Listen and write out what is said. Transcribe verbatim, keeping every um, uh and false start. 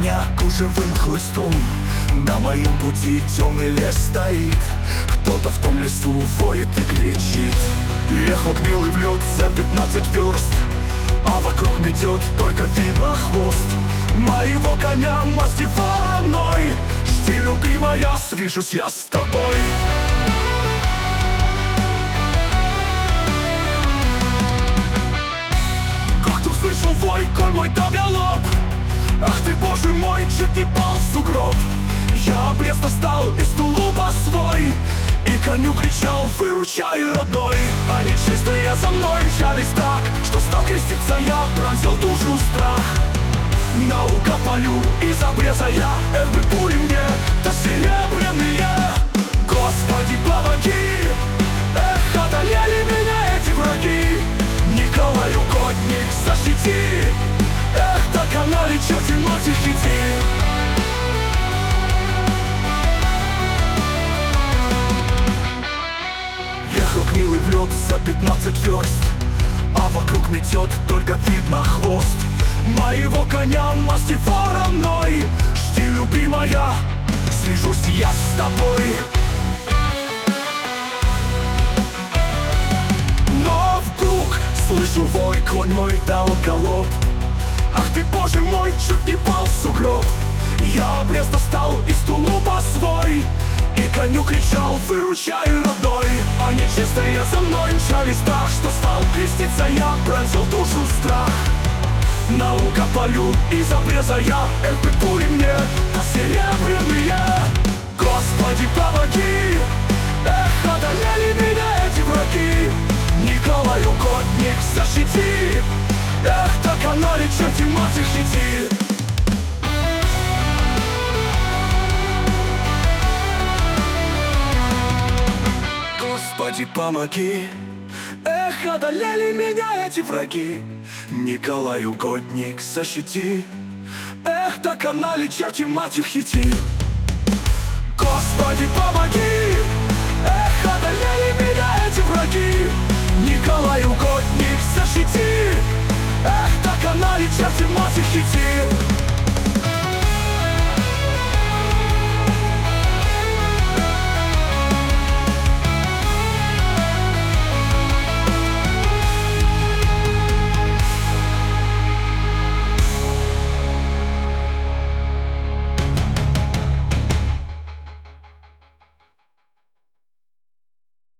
коня кожевым хлыстом. На моем пути темный лес стоит, кто-то в том лесу воет и кричит. Ехал гнилый в лед за пятнадцать верст, а вокруг метет только видно хвост моего коня масти вороной. Жди, любимая, свяжусь я с тобой. Как ты услышал вой, конь мой дал галоп. Ах ты, боже мой, чуть не пал в сугроб. Я обрез достал из тулупа свой и коню кричал: выручай, родной. А нечистые за мной мчались так, что стал креститься я, пронзил душу страх. Наука полю из обреза я, эх бы пули мне, да серебряные. Господи, помоги, эх, одолели меня эти враги. Николай, угодник, защити, эх, доконали черти ночи хити. Ехал гнилый в лед за пятнадцать верст, а вокруг метет только видно хвост моего коня масти вороной. Жди, любимая, свяжусь я с тобой. Но вдруг слышу вой, конь мой дал галоп. Ах ты, боже мой, чуть не пал в сугроб. Я обрез достал из тулупа свой и коню кричал: выручай, родной. А нечистые за мной мчались так, что стал креститься я, пронзил душу страх. Наука полю из обреза я, эх бы пули мне, да серебряные. Господи, помоги, эх, одолели меня эти враги. Николай, угодник, защити, эх, доконали черти мать их хити. Господи, помоги, эх, одолели меня эти враги. Николай, угодник, защити, эх, доконали черти мать их хити. Господи, помоги, эх, одолели меня эти враги. Николай, угодник, защити, эх, доконали черти мать их хити.